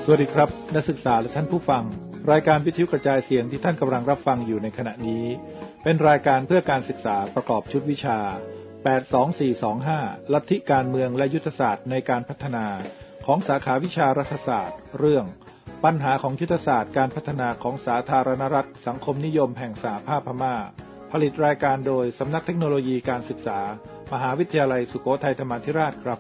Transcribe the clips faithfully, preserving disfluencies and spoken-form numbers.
สวัสดีครับนักศึกษาและท่านผู้ฟังรายการวิทยุกระจายเสียงที่ท่านกำลังรับฟังอยู่ในขณะนี้เป็นรายการเพื่อการศึกษาประกอบชุดวิชาแปด สอง สี่ สอง ห้าลัทธิการเมืองและยุทธศาสตร์ในการพัฒนาของสาขาวิชารัฐศาสตร์เรื่องปัญหาของยุทธศาสตร์การพัฒนาของสาธารณรัฐสังคมนิยมแห่งสหภาพพม่าผลิตรายการโดยสำนักเทคโนโลยีการศึกษามหาวิทยาลัยสุโขทัยธรรมาธิราชครับ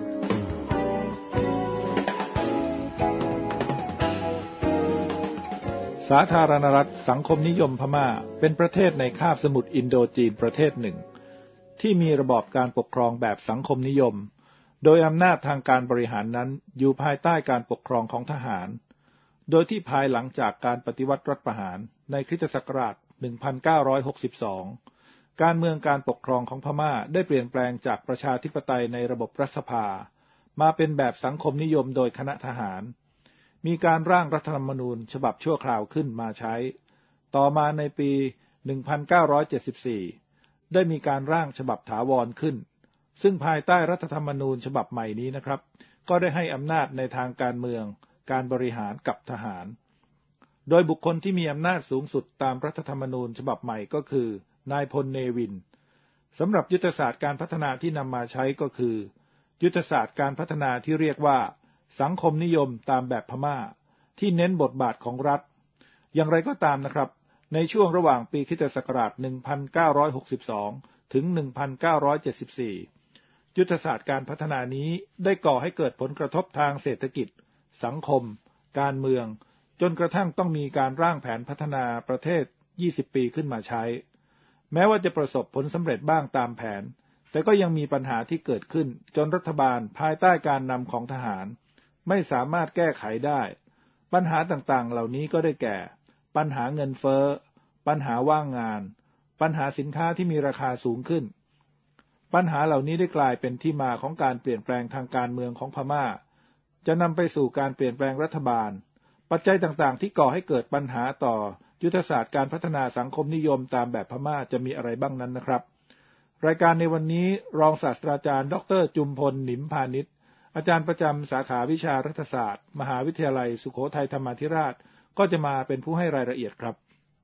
สาธารณรัฐสังคมนิยมพม่าเป็นประเทศในคาบสมุทรอินโดจีนประเทศหนึ่งที่มีระบอบการปกครองแบบสังคมนิยมโดยอำนาจทางการบริหารนั้นอยู่ภายใต้การปกครองของทหารโดยที่ภายหลังจากการปฏิวัติรัฐประหารในคริสตศักราช หนึ่งพันเก้าร้อยหกสิบสอง การเมืองการปกครองของพม่าได้เปลี่ยนแปลงจากประชาธิปไตยในระบบรัฐสภามาเป็นแบบสังคมนิยมโดยคณะทหารมีการร่างรัฐธรรมนูญฉบับชั่วคราวขึ้นมาใช้ต่อมาในปี หนึ่งพันเก้าร้อยเจ็ดสิบสี่ ได้มีการร่างฉบับถาวรขึ้นซึ่งภายใต้รัฐธรรมนูญฉบับใหม่นี้นะครับก็ได้ให้อำนาจในทางการเมืองการบริหารกับทหารโดยบุคคลที่มีอำนาจสูงสุดตามรัฐธรรมนูญฉบับใหม่ก็คือนายพลเนวินสำหรับยุทธศาสตร์การพัฒนาที่นำมาใช้ก็คือยุทธศาสตร์การพัฒนาที่เรียกว่าสังคมนิยมตามแบบพม่าที่เน้นบทบาทของรัฐอย่างไรก็ตามนะครับในช่วงระหว่างปีคริสตศักราช หนึ่งพันเก้าร้อยหกสิบสอง ถึง หนึ่งพันเก้าร้อยเจ็ดสิบสี่ ยุทธศาสตร์การพัฒนานี้ได้ก่อให้เกิดผลกระทบทางเศรษฐกิจสังคมการเมืองจนกระทั่งต้องมีการร่างแผนพัฒนาประเทศยี่สิบปีขึ้นมาใช้แม้ว่าจะประสบผลสำเร็จบ้างตามแผนแต่ก็ยังมีปัญหาที่เกิดขึ้นจนรัฐบาลภายใต้การนำของทหารไม่สามารถแก้ไขได้ปัญหาต่างๆเหล่านี้ก็ได้แก่ปัญหาเงินเฟ้อปัญหาว่างงานปัญหาสินค้าที่มีราคาสูงขึ้นปัญหาเหล่านี้ได้กลายเป็นที่มาของการเปลี่ยนแปลงทางการเมืองของพม่าจะนำไปสู่การเปลี่ยนแปลงรัฐบาลปัจจัยต่างๆที่ก่อให้เกิดปัญหาต่อยุทธศาสตร์การพัฒนาสังคมนิยมตามแบบพม่าจะมีอะไรบ้างนั้นนะครับรายการในวันนี้รองศาสตราจารย์ดรจุมพลหนิมพานิชอาจารย์ประจำสาขาวิชารัฐศาสตร์มหาวิทยาลัยสุโขทัยธรรมาธิราชก็จะมาเป็นผู้ให้รายละเอียดครับ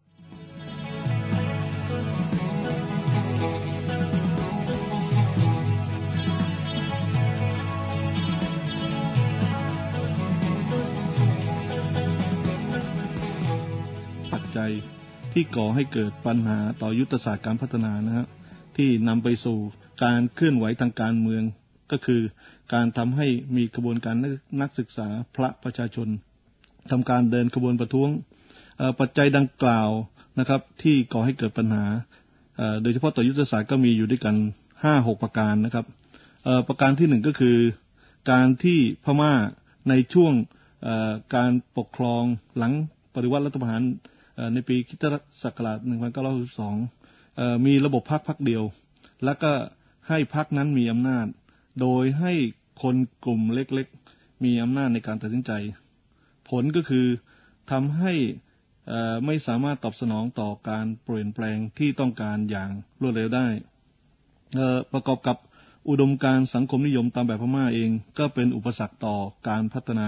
ปัจจัยที่ก่อให้เกิดปัญหาต่อยุทธศาสตร์การพัฒนานะฮะที่นำไปสู่การเคลื่อนไหวทางการเมืองก็คือการทำให้มีกระบวนการนักศึกษาพระประชาชนทำการเดินขบวนประท้วงปัจจัยดังกล่าวนะครับที่ก่อให้เกิดปัญหาโดยเฉพาะต่อยุทธศาสตร์ก็มีอยู่ด้วยกัน ห้าหก ประการนะครับประการที่หนึ่งก็คือการที่พม่าในช่วงการปกครองหลังปฏิวัติรัฐประหารในปีคริสตศักราช หนึ่งพันเก้าร้อยหกสิบสอง มีระบบพรรคพรรคเดียวและก็ให้พรรคนั้นมีอำนาจโดยให้คนกลุ่มเล็กๆมีอำนาจในการตัดสินใจผลก็คือทำให้ไม่สามารถตอบสนองต่อการเปลี่ยนแปลงที่ต้องการอย่างรวดเร็วได้ประกอบกับอุดมการณ์สังคมนิยมตามแบบพม่าเองก็เป็นอุปสรรคต่อการพัฒนา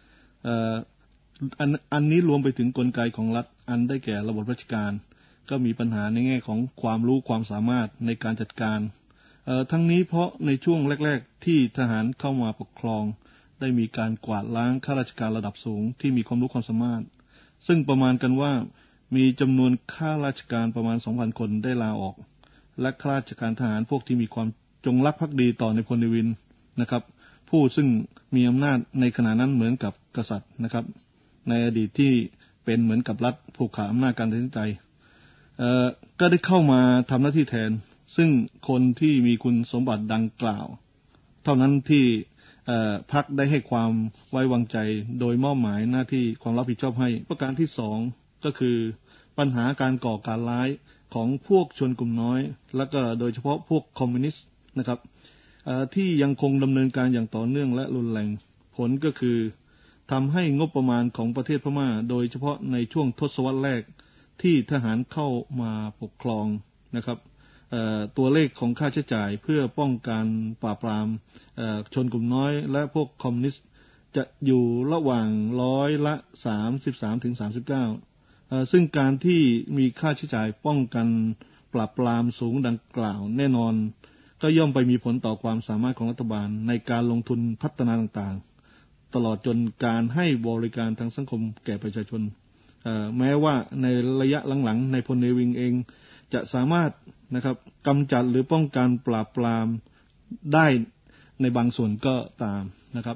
อัน, อันนี้รวมไปถึงกลไกของรัฐอันได้แก่ระบบราชการก็มีปัญหาในแง่ของความรู้ความสามารถในการจัดการทั้งนี้เพราะในช่วงแรกๆที่ทหารเข้ามาปกครองได้มีการกวาดล้างข้าราชการระดับสูงที่มีความรู้ความสามารถซึ่งประมาณกันว่ามีจำนวนข้าราชการประมาณ สองพัน คนได้ลาออกและข้าราชการทหารพวกที่มีความจงรักภักดีต่อในพลเนวินนะครับผู้ซึ่งมีอำนาจในขณะนั้นเหมือนกับกษัตริย์นะครับในอดีตที่เป็นเหมือนกับรัฐผูกขาดอำนาจการตัดสินใจก็ได้เข้ามาทำหน้าที่แทนซึ่งคนที่มีคุณสมบัติดังกล่าวเท่านั้นที่พรรคได้ให้ความไว้วางใจโดยมอบหมายหน้าที่ความรับผิดชอบให้ประการที่สองก็คือปัญหาการก่อการร้ายของพวกชนกลุ่มน้อยและก็โดยเฉพาะพวกคอมมิวนิสต์นะครับที่ยังคงดำเนินการอย่างต่อเนื่องและรุนแรงผลก็คือทำให้งบประมาณของประเทศพม่าโดยเฉพาะในช่วงทศวรรษแรกที่ทหารเข้ามาปกครองนะครับ ตัวเลขของค่าใช้จ่ายเพื่อป้องกันปราบปรามชนกลุ่มน้อยและพวกคอมมิวนิสต์จะอยู่ระหว่างร้อยละสามสิบสามถึงสามสิบเก้าซึ่งการที่มีค่าใช้จ่ายป้องกันปราบปรามสูงดังกล่าวแน่นอนก็ย่อมไปมีผลต่อความสามารถของรัฐบาลในการลงทุนพัฒนาต่างๆตลอดจนการให้บริการทางสังคมแก่ประชาชนแม้ว่าในระยะหลังๆในพลเนวินเองจะสามารถนะครับกำจัดหรือป้องกันปราบปรามได้ในบางส่วนก็ตามนะครับ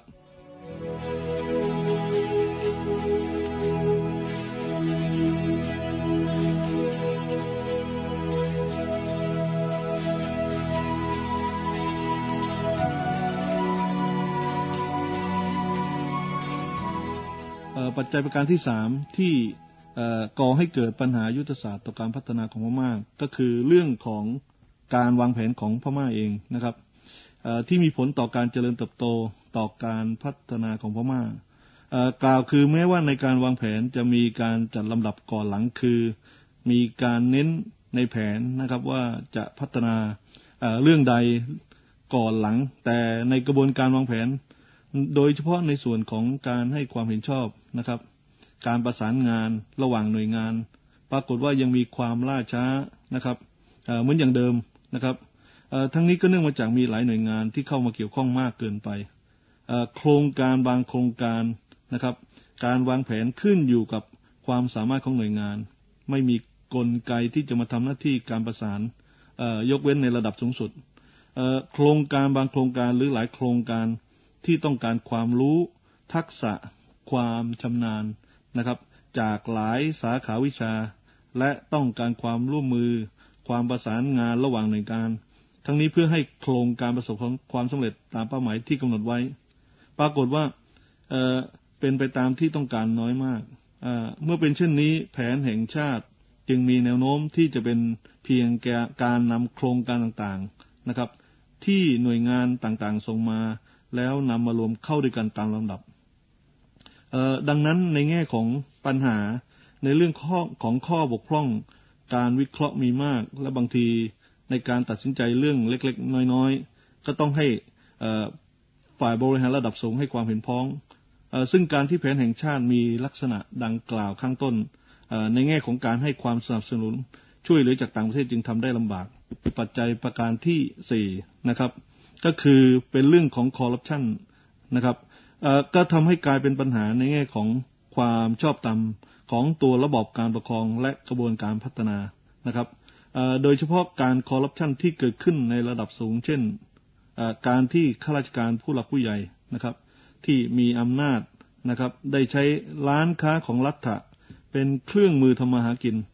ปัจจัยประการที่สามที่ก่อให้เกิดปัญหายุทธศาสตร์ต่อการพัฒนาของพม่าก็คือเรื่องของการวางแผนของพม่าเองนะครับที่มีผลต่อการเจริญเติบโตต่อการพัฒนาของพม่ากล่าวคือแม้ว่าในการวางแผนจะมีการจัดลำดับก่อนหลังคือมีการเน้นในแผนนะครับว่าจะพัฒนาเรื่องใดก่อนหลังแต่ในกระบวนการวางแผนโดยเฉพาะในส่วนของการให้ความเห็นชอบนะครับการประสานงานระหว่างหน่วยงานปรากฏว่ายังมีความล่าช้านะครับเหมือนอย่างเดิมนะครับทั้งนี้ก็เนื่องมาจากมีหลายหน่วยงานที่เข้ามาเกี่ยวข้องมากเกินไปโครงการบางโครงการนะครับการวางแผนขึ้นอยู่กับความสามารถของหน่วยงานไม่มีกลไกที่จะมาทำหน้าที่การประสานยกเว้นในระดับสูงสุดโครงการบางโครงการหรือหลายโครงการที่ต้องการความรู้ทักษะความชำนาญนะครับจากหลายสาขาวิชาและต้องการความร่วมมือความประสานงานระหว่างหน่วยงานทั้งนี้เพื่อให้โครงการประสบความสำเร็จตามเป้าหมายที่กำหนดไว้ปรากฏว่า เอ่อ เป็นไปตามที่ต้องการน้อยมากเมื่อเป็นเช่นนี้แผนแห่งชาติจึงมีแนวโน้มที่จะเป็นเพียงแค่การนำโครงการต่างๆนะครับที่หน่วยงานต่างๆส่งมาแล้วนำมารวมเข้าด้วยกันตามลำดับดังนั้นในแง่ของปัญหาในเรื่องข้อของข้อบกพร่องการวิเคราะห์มีมากและบางทีในการตัดสินใจเรื่องเล็กๆน้อยๆก็ต้องให้ฝ่ายบริหารระดับสูงให้ความเห็นพ้องซึ่งการที่แผนแห่งชาติมีลักษณะดังกล่าวข้างต้นในแง่ของการให้ความสนับสนุนช่วยเหลือจากต่างประเทศจึงทำได้ลำบากปัจจัยประการที่สี่นะครับก็คือเป็นเรื่องของคอร์รัปชันนะครับก็ทำให้กลายเป็นปัญหาในแง่ของความชอบธรรมของตัวระบบการปกครองและกระบวนการพัฒนานะครับโดยเฉพาะการคอร์รัปชันที่เกิดขึ้นในระดับสูงเช่นการที่ข้าราชการผู้หลักผู้ใหญ่นะครับที่มีอำนาจนะครับได้ใช้ร้านค้าของรัฐเป็นเครื่องมือทำมาหากิน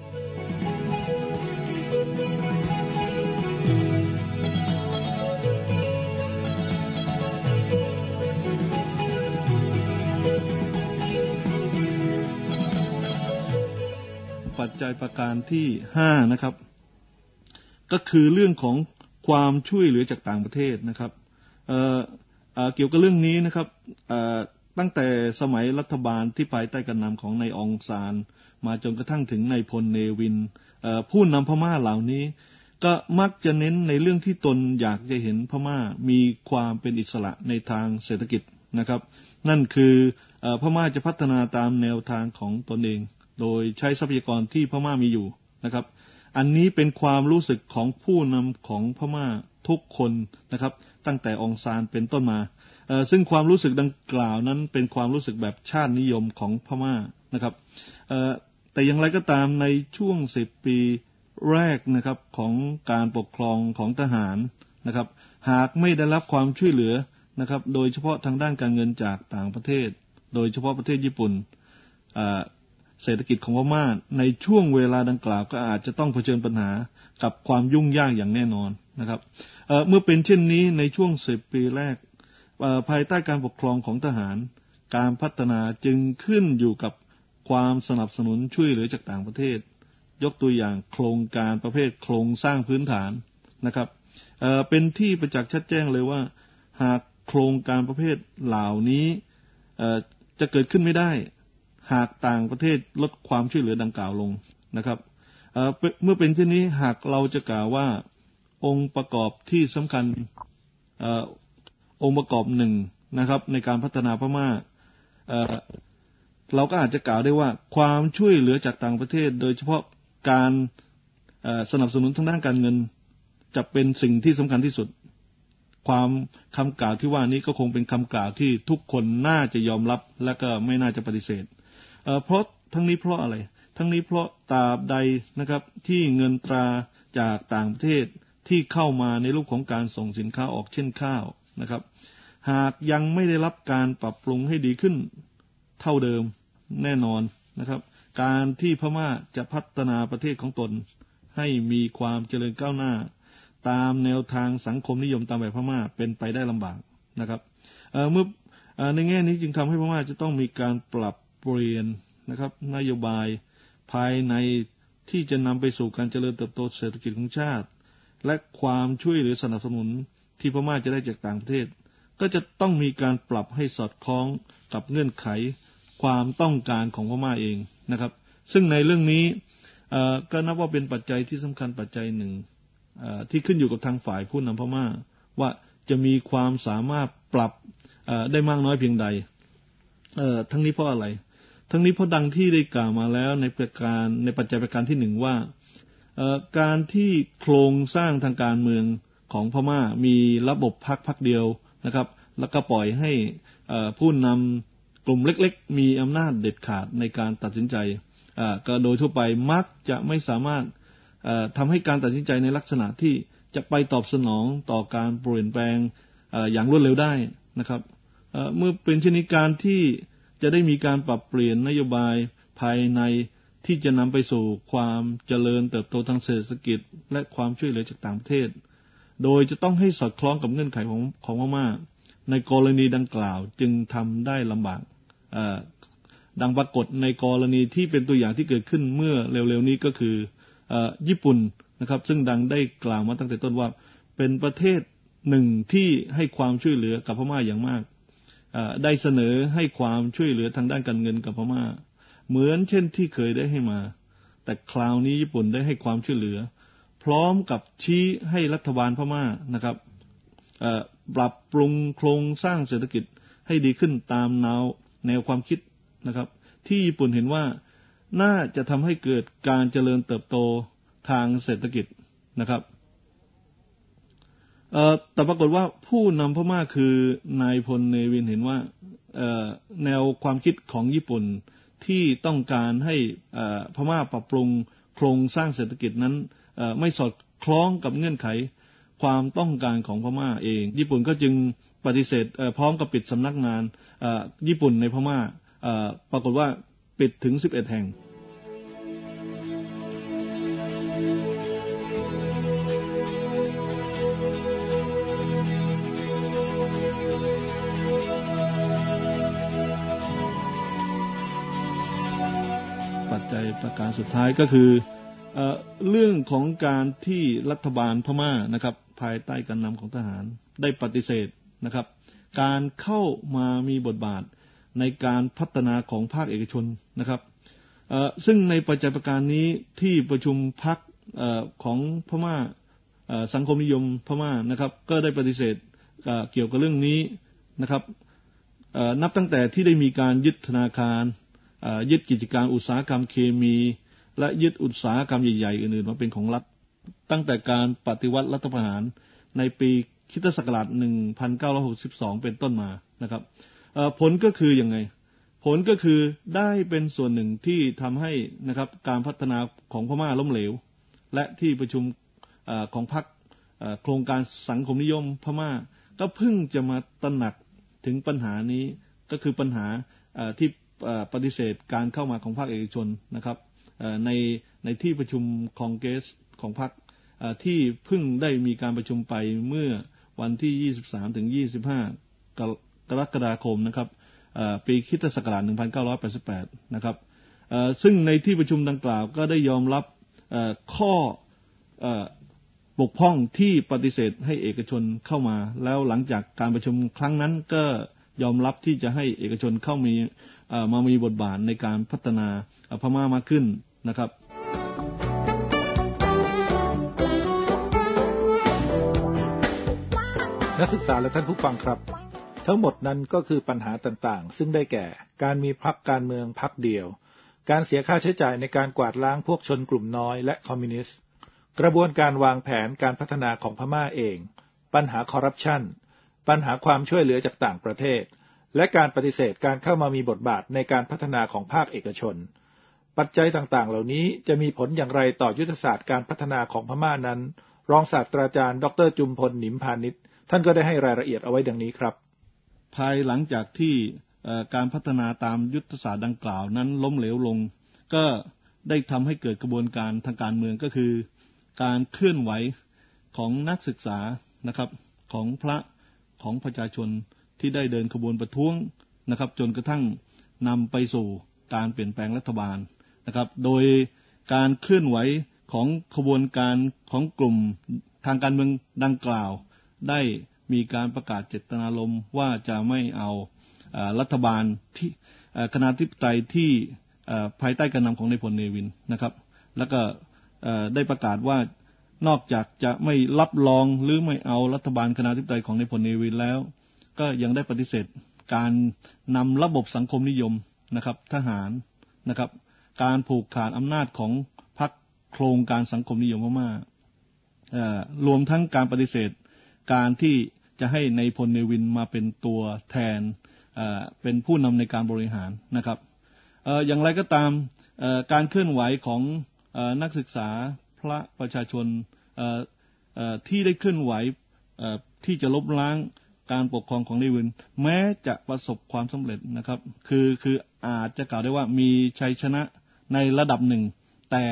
ปัจจัยประการที่ห้านะครับก็คือเรื่องของความช่วยเหลือจากต่างประเทศนะครับ เอ่อ เอ่อ เกี่ยวกับเรื่องนี้นะครับตั้งแต่สมัยรัฐบาลที่ภายใต้การนำของนายองซานมาจนกระทั่งถึงนายพลเนวินผู้นำพม่าเหล่านี้ก็มักจะเน้นในเรื่องที่ตนอยากจะเห็นพม่ามีความเป็นอิสระในทางเศรษฐกิจนะครับนั่นคือพม่าจะพัฒนาตามแนวทางของตนเองโดยใช้ทรัพยากรที่พม่ามีอยู่นะครับอันนี้เป็นความรู้สึกของผู้นำของพม่าทุกคนนะครับตั้งแต่องซานเป็นต้นมาซึ่งความรู้สึกดังกล่าวนั้นเป็นความรู้สึกแบบชาตินิยมของพม่านะครับแต่อย่างไรก็ตามในช่วงสิบปีแรกนะครับของการปกครองของทหารนะครับหากไม่ได้รับความช่วยเหลือนะครับโดยเฉพาะทางด้านการเงินจากต่างประเทศโดยเฉพาะประเทศญี่ปุ่นเศรษฐกิจของพม่าในช่วงเวลาดังกล่าวก็อาจจะต้องเผชิญปัญหากับความยุ่งยากอย่างแน่นอนนะครับ เอ่อ เมื่อเป็นเช่นนี้ในช่วงสิบปีแรกภายใต้การปกครองของทหารการพัฒนาจึงขึ้นอยู่กับความสนับสนุนช่วยเหลือจากต่างประเทศยกตัวอย่างโครงการประเภทโครงสร้างพื้นฐานนะครับ เอ่อ เป็นที่ประจักษ์ชัดแจ้งเลยว่าหากโครงการประเภทเหล่านี้เอ่อจะเกิดขึ้นไม่ได้หากต่างประเทศลดความช่วยเหลือดังกล่าวลงนะครับ เอ่อ เมื่อเป็นเช่นนี้หากเราจะกล่าวว่าองค์ประกอบที่สำคัญเอ่อองค์ประกอบหนึ่งนะครับในการพัฒนาพม่าเอ่อเราก็อาจจะกล่าวได้ว่าความช่วยเหลือจากต่างประเทศโดยเฉพาะการสนับสนุนทางด้านการเงินจะเป็นสิ่งที่สำคัญที่สุดความคำกล่าวที่ว่านี้ก็คงเป็นคำกล่าวที่ทุกคนน่าจะยอมรับและก็ไม่น่าจะปฏิเสธเอ่อเพราะทั้งนี้เพราะอะไรทั้งนี้เพราะตราบใดนะครับที่เงินตราจากต่างประเทศที่เข้ามาในรูปของการส่งสินค้าออกเช่นข้าวนะครับหากยังไม่ได้รับการปรับปรุงให้ดีขึ้นเท่าเดิมแน่นอนนะครับการที่พม่าจะพัฒนาประเทศของตนให้มีความเจริญก้าวหน้าตามแนวทางสังคมนิยมตามแบบพม่าเป็นไปได้ลำบากนะครับเอ่อเมื่อเอ่อในแง่นี้จึงทำให้พม่าจะต้องมีการปรับเปลี่ยนนะครับนโยบายภายในที่จะนำไปสู่การเจริญเติบโตเศรษฐกิจของชาติและความช่วยเหลือสนับสนุนที่พม่าจะได้จากต่างประเทศก็จะต้องมีการปรับให้สอดคล้องกับเงื่อนไขความต้องการของพม่าเองนะครับซึ่งในเรื่องนี้ก็นับว่าเป็นปัจจัยที่สำคัญปัจจัยหนึ่งที่ขึ้นอยู่กับทางฝ่ายผู้นำพม่าว่าจะมีความสามารถปรับได้มากน้อยเพียงใดทั้งนี้เพราะอะไรทั้งนี้เพราะดังที่ได้กล่าวมาแล้วในประการในปัจจัยประการที่หนึ่งว่าการที่โครงสร้างทางการเมืองของพม่ามีระบบพรรคพรรคเดียวนะครับแล้วก็ปล่อยให้ผู้นำกลุ่มเล็กๆมีอำนาจเด็ดขาดในการตัดสินใจก็โดยทั่วไปมักจะไม่สามารถทำให้การตัดสินใจในลักษณะที่จะไปตอบสนองต่อการเปลี่ยนแปลงอย่างรวดเร็วได้นะครับเมื่อเป็นเช่นนี้การที่จะได้มีการปรับเปลี่ยนนโยบายภายในที่จะนำไปสู่ความเจริญเติบโตทางเศรษฐกิจและความช่วยเหลือจากต่างประเทศโดยจะต้องให้สอดคล้องกับเงื่อนไขของของพม่าในกรณีดังกล่าวจึงทำได้ลำบากดังปรากฏในกรณีที่เป็นตัวอย่างที่เกิดขึ้นเมื่อเร็วๆนี้ก็คือญี่ปุ่นนะครับซึ่งดังได้กล่าวมาตั้งแต่ต้นว่าเป็นประเทศหนึ่งที่ให้ความช่วยเหลือกับพม่าอย่างมากได้เสนอให้ความช่วยเหลือทางด้านการเงินกับพม่าเหมือนเช่นที่เคยได้ให้มาแต่คราวนี้ญี่ปุ่นได้ให้ความช่วยเหลือพร้อมกับชี้ให้รัฐบาลพม่านะครับปรับปรุงโครงสร้างเศรษฐกิจให้ดีขึ้นตามแนวแนวความคิดนะครับที่ญี่ปุ่นเห็นว่าน่าจะทำให้เกิดการเจริญเติบโตทางเศรษฐกิจนะครับแต่ปรากฏว่าผู้นำพม่าคือนายพลเนวินเห็นว่าแนวความคิดของญี่ปุ่นที่ต้องการให้พม่าปรับปรุงโครงสร้างเศรษฐกิจนั้นไม่สอดคล้องกับเงื่อนไขความต้องการของพม่าเองญี่ปุ่นก็จึงปฏิเสธพร้อมกับปิดสำนักงานญี่ปุ่นในพม่าปรากฏว่าปิดถึงสิบเอ็ดแห่งปัจจัยประการสุดท้ายก็คือเอ่อเรื่องของการที่รัฐบาลพม่านะครับภายใต้การนำของทหารได้ปฏิเสธนะครับการเข้ามามีบทบาทในการพัฒนาของภาคเอกชนนะครับเอ่อซึ่งในปัจจัยประการนี้ที่ประชุมพรรคเอ่อของพม่าเอ่อสังคมนิยมพม่านะครับก็ได้ปฏิเสธเอ่อเกี่ยวกับเรื่องนี้นะครับเอ่อนับตั้งแต่ที่ได้มีการยึดธนาคารเอ่อยึดกิจการอุตสาหกรรมเคมีและยึดอุตสาหกรรมใหญ่ๆอื่นๆมาเป็นของรัฐตั้งแต่การปฏิวัติรัฐประหารในปีคริสตศักราชหนึ่งพันเก้าร้อยหกสิบสองเป็นต้นมานะครับผลก็คืออย่างไงผลก็คือได้เป็นส่วนหนึ่งที่ทำให้นะครับการพัฒนาของพม่าล้มเหลวและที่ประชุมของพรรคโครงการสังคมนิยมพม่าก็เพิ่งจะมาตระหนักถึงปัญหานี้ก็คือปัญหาที่ปฏิเสธการเข้ามาของภาคเอกชนนะครับในในที่ประชุมคองเกรสของพรรคที่เพิ่งได้มีการประชุมไปเมื่อวันที่ยี่สิบสามถึงยี่สิบห้ากรกฎาคมนะครับปีคริสตศักราชหนึ่งพันเก้าร้อยแปดสิบแปดนะครับซึ่งในที่ประชุมดังกล่าวก็ได้ยอมรับข้อบกพร่องที่ปฏิเสธให้เอกชนเข้ามาแล้วหลังจากการประชุมครั้งนั้นก็ยอมรับที่จะให้เอกชนเข้ามีมามีบทบาทในการพัฒนาพม่ามากขึ้นนะครับนักศึกษาและท่านผู้ฟังครับทั้งหมดนั้นก็คือปัญหาต่างๆซึ่งได้แก่การมีพรรคการเมืองพรรคเดียวการเสียค่าใช้จ่ายในการกวาดล้างพวกชนกลุ่มน้อยและคอมมิวนิสต์กระบวนการวางแผนการพัฒนาของพม่าเองปัญหาคอร์รัปชันปัญหาความช่วยเหลือจากต่างประเทศและการปฏิเสธการเข้ามามีบทบาทในการพัฒนาของภาคเอกชนปัจจัยต่างๆเหล่านี้จะมีผลอย่างไรต่อยุทธศาสตร์การพัฒนาของพม่านั้นรองศาสตราจารย์ดรจุมพลหนิมพานิชท่านก็ได้ให้รายละเอียดเอาไว้ดังนี้ครับภายหลังจากที่การพัฒนาตามยุทธศาสตร์ดังกล่าวนั้นล้มเหลวลงก็ได้ทำให้เกิดกระบวนการทางการเมืองก็คือการเคลื่อนไหวของนักศึกษานะครับของพระของประชาชนที่ได้เดินขบวนประท้วงนะครับจนกระทั่งนำไปสู่การเปลี่ยนแปลงรัฐบาลนะครับโดยการเคลื่อนไหวของขบวนการของกลุ่มทางการเมืองดังกล่าวได้มีการประกาศเจตนารมณ์ว่าจะไม่เอารัฐบาลที่คณะธิปไตยที่ภายใต้การนำของนายพลเนวินนะครับแล้วก็ได้ประกาศว่านอกจากจะไม่รับรองหรือไม่เอารัฐบาลคณะธิปไตยของนายพลเนวินแล้วก็ยังได้ปฏิเสธการนำระบบสังคมนิยมนะครับทหารนะครับการผูกขาดอำนาจของพรรคโครงการสังคมนิยมพม่ารวมทั้งการปฏิเสธการที่จะให้นายพลเนวินมาเป็นตัวแทนเป็นผู้นำในการบริหารนะครับอย่างไรก็ตามการเคลื่อนไหวของนักศึกษาพระประชาชนที่ได้เคลื่อนไหวที่จะลบล้างการปกครองของนายวินแม้จะประสบความสำเร็จนะครับคือคืออาจจะกล่าวได้ว่ามีชัยชนะในระดับหนึ่งแต่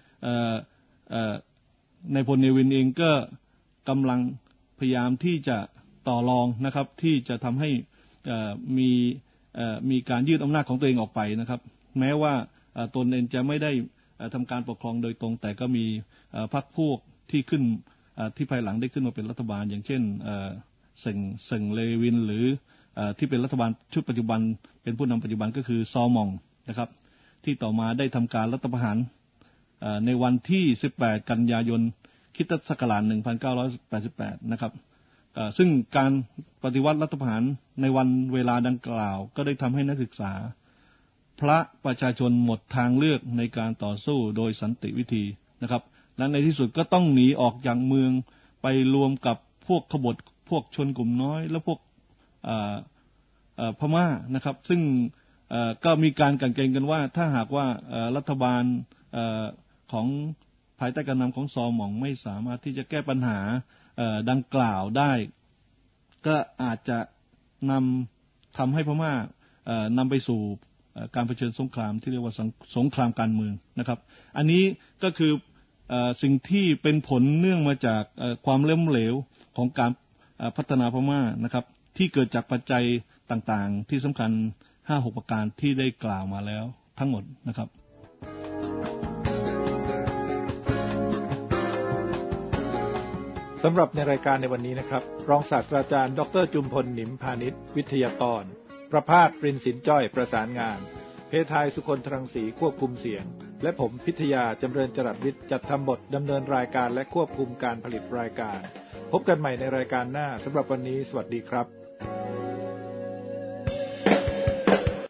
นายพลเนวินเองก็กำลังพยายามที่จะต่อรองนะครับที่จะทำให้มีมีการยืดอำนาจของตัวเองออกไปนะครับแม้ว่าตนเองจะไม่ได้ทำการปกครองโดยตรงแต่ก็มีพรรคพวกที่ขึ้นที่ภายหลังได้ขึ้นมาเป็นรัฐบาลอย่างเช่นเซิงเซิงเลวินหรือที่เป็นรัฐบาลชุดปัจจุบันเป็นผู้นำปัจจุบันก็คือซอมองนะครับที่ต่อมาได้ทำการรัฐประหารในวันที่สิบแปดกันยายนคริสตศักราชหนึ่งพันเก้าร้อยแปดสิบแปดนะครับซึ่งการปฏิวัติรัฐประหารในวันเวลาดังกล่าวก็ได้ทำให้นักศึกษาพระประชาชนหมดทางเลือกในการต่อสู้โดยสันติวิธีนะครับและในที่สุดก็ต้องหนีออกจากเมืองไปรวมกับพวกขบฏพวกชนกลุ่มน้อยและพวกพม่านะครับซึ่งก็มีการกันเกณฑ์กันว่าถ้าหากว่ารัฐบาลของภายใต้การนำของซอหม่องไม่สามารถที่จะแก้ปัญหาดังกล่าวได้ก็อาจจะนำทำให้พม่านำไปสู่การเผชิญสงครามที่เรียกว่าสงครามการเมืองนะครับอันนี้ก็คือสิ่งที่เป็นผลเนื่องมาจากความล้มเหลวของการพัฒนาพม่านะครับที่เกิดจากปัจจัยต่างๆที่สำคัญ ห้าหก ประการที่ได้กล่าวมาแล้วทั้งหมดนะครับสำหรับในรายการในวันนี้นะครับรองศาสตราจารย์ดรจุมพลหนิมพานิชวิทยากรประภาส ปรินสินจ้อยประสานงานเพทายสุคนทรังสีควบคุมเสียงและผมพิทยาจำเริญจรัสวิทย์จัดทำบทดำเนินรายการและควบคุมการผลิตรายการพบกันใหม่ในรายการหน้าสำหรับวันนี้สวัสดีครับ